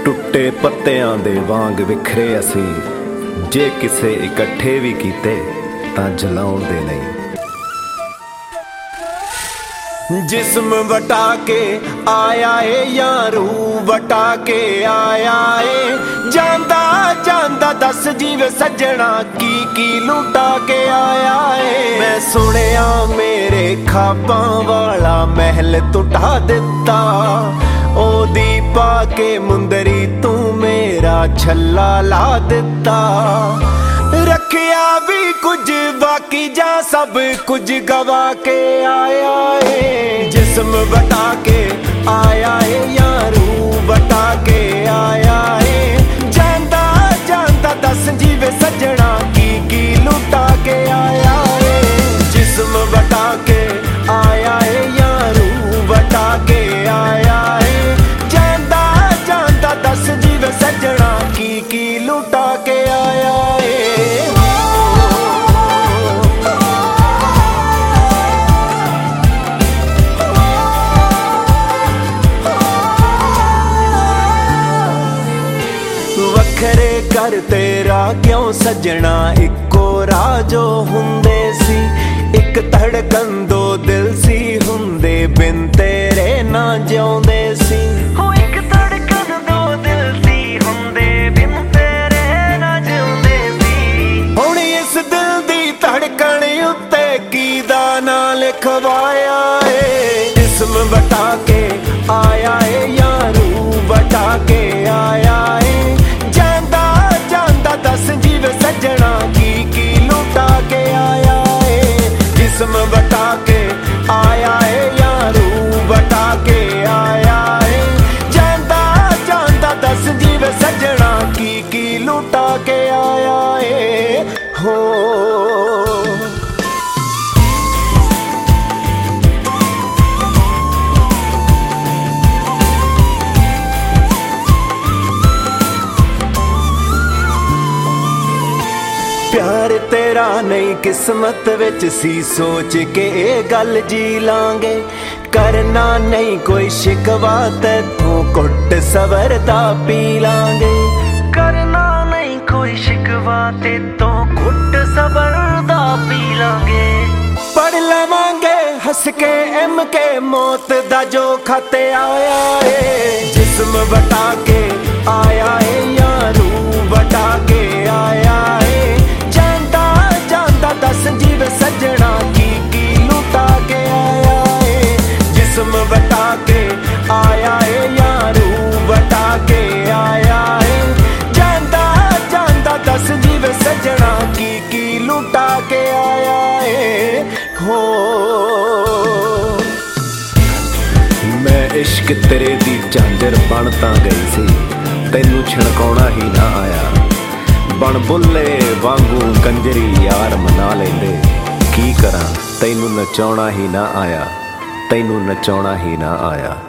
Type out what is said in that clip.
ਟੁੱਟੇ ਪੱਤਿਆਂ ਦੇ ਵਾਂਗ ਵਿਖਰੇ ਅਸੀਂ, ਜੇ ਕਿਸੇ ਇਕੱਠੇ ਵੀ ਕੀਤੇ ਤਾਂ ਜਲਾਉਣ ਦੇ ਨਹੀਂ। ਜਿਸਮ ਵਟਾ ਕੇ ਆਇਆ ਏ ਯਾਰੂ, ਵਟਾ ਕੇ ਆਇਆ ਏ। ਜਾਂਦਾ ਜਾਂਦਾ ਦੱਸ ਜੀਵੇ ਸੱਜਣਾ, ਕੀ ਲੁਟਾ ਕੇ ਆਇਆ ਏ। ਮੈਂ ਸੁਣਿਆ ਮੇਰੇ ਖਾਬਾਂ ਵਾਲਾ ਮਹਿਲ ਟੁਟਾ ਦਿੱਤਾ, ਉਹਦੀ ਪਾ ਕੇ ਮੁੰਦਰੀ ਤੂੰ ਮੇਰਾ ਛੱਲਾ ਲਾ ਦਿੱਤਾ। ਰੱਖਿਆ ਵੀ ਕੁਝ ਬਾਕੀ ਜਾਂ ਸਭ ਕੁਝ ਗਵਾ ਕੇ ਆਇਆ ਏ। ਜਿਸਮ ਵਟਾ ਕੇ ਆਇਆ ਏ ਯਾਰੂ, ਵਟਾ ਕੇ ਆਇਆ ਏ। ਜਾਂਦਾ ਜਾਂਦਾ ਦੱਸ ਜੀਵੇ ਸੱਜਣਾ, ਕੀ ਲੁਟਾ ਕੇ ਆਇਆ ਏ। ਜਿਸਮ ਵਟਾ ਕੇ ਆਇਆ ਏ ਯਾਰੂ, ਵਟਾ ਕੇ ਆਇਆ ਏ। ਜਾਂਦਾ ਜਾਂਦਾ ਦੱਸ ਜੀਵੇ ਸੱਜਣਾ, ਕੀ ਲੁਟਾ ਕੇ ਆਇਆ ਏ। ਵੱਖਰੇ ਕਰ ਤੇਰਾ ਕਿਉਂ ਸੱਜਣਾ, ਇੱਕੋ ਰਾਹ ਜੋ ਹੁੰਦੇ ਸੀ। ਇੱਕ ਧੜਕਣ ਦੋ ਦਿਲ ਸੀ, ਹੁੰਦੇ ਬਿਨ ਤੇਰੇ ਨਾ ਜਿਉਂਦੇ ਸੀ। ਹੋ ਇੱਕ ਧੜਕਣ ਦੋ ਦਿਲ ਸੀ, ਹੁੰਦੇ ਬਿਨ ਤੇਰੇ ਨਾ ਜਿਉਂਦੇ ਸੀ। ਹੁਣ ਇਸ ਦਿਲ ਦੀ ਧੜਕਣ ਉੱਤੇ ਕੀ ਦਾ ਨਾਂ ਲਿਖਵਾਇਆ ਏ। ਜਿਸਮ ਵਟਾ ਕੇ ਆਇਆ ਏ ਯਾਰੂ, ਵਟਾ ਕੇ ਆਇਆ ਏ। ਦੱਸ ਜੀਵੇ ਸੱਜਣਾ, ਕੀ ਲੁਟਾ ਕੇ ਆਇਆ ਏ। ਜਿਸਮ ਵਟਾ ਕੇ ਆਇਆ ਏ ਯਾਰੂ, ਵਟਾ ਕੇ ਆਇਆ ਏ। ਜਾਂਦਾ ਜਾਂਦਾ ਦੱਸ ਜੀਵੇ ਸੱਜਣਾ, ਕੀ ਲੁਟਾ ਕੇ ਆਇਆ ਏ। ਹੋ ਪਿਆਰ ਤੇਰਾ ਨਹੀਂ ਕਿਸਮਤ ਵਿੱਚ ਸੀ, ਸੋਚ ਕੇ ਇਹ ਗੱਲ ਜੀ ਲਾਂਗੇ। ਕਰਨਾ ਨਹੀਂ ਕੋਈ ਸ਼ਿਕਵਾ, ਤੈਥੋਂ ਘੁੱਟ ਸਬਰ ਦਾ ਪੀ ਲਾਂਗੇ। ਕਰਨਾ ਨਹੀਂ ਕੋਈ ਸ਼ਿਕਵਾ, ਤੈਥੋਂ ਘੁੱਟ ਸਬਰ ਦਾ ਪੀ ਲਾਂਗੇ। ਪੜ ਲਵਾਂਗੇ ਹੱਸ ਕੇ MK, ਮੌਤ ਦਾ ਜੋ ਖਾਤੇ ਆਇਆ ਏ। ਜਿਸਮ ਵਟਾ ਕੇ ਆਇਆ ਏ ਯਾਰੂ, ਵਟਾ ਕੇ ਆਇਆ ਏ। ਦੱਸ ਜੀਵੇ ਸੱਜਣਾ, ਕੀ ਲੁਟਾ ਕੇ ਆਇਆ ਏ। ਜਿਸਮ ਵਟਾ ਕੇ ਆਇਆ ਏ ਯਾਰੂ, ਵਟਾ ਕੇ ਆਇਆ ਏ। ਜਾਂਦਾ ਜਾਂਦਾ ਦੱਸ ਜੀਵੇ ਸੱਜਣਾ, ਕੀ ਲੁਟਾ ਕੇ ਆਇਆ ਏ। ਹੋ ਮੈਂ ਇਸ਼ਕ ਤੇਰੇ ਦੀ ਝਾਂਜਰ ਬਣ ਤਾਂ ਗਈ ਸੀ, ਤੈਨੂੰ ਛਣਕਾਉਣਾ ਹੀ ਨਾ ਆਇਆ। ਬਣ ਬੁੱਲੇ ਵਾਂਗੂ ਕੰਜਰੀ ਯਾਰ ਮਨਾ ਲੈਂਦੇ, ਕੀ ਕਰਾਂ ਤੈਨੂੰ ਨਚਾਉਣਾ ਹੀ ਨਾ ਆਇਆ, ਤੈਨੂੰ ਨਚਾਉਣਾ ਹੀ ਨਾ ਆਇਆ।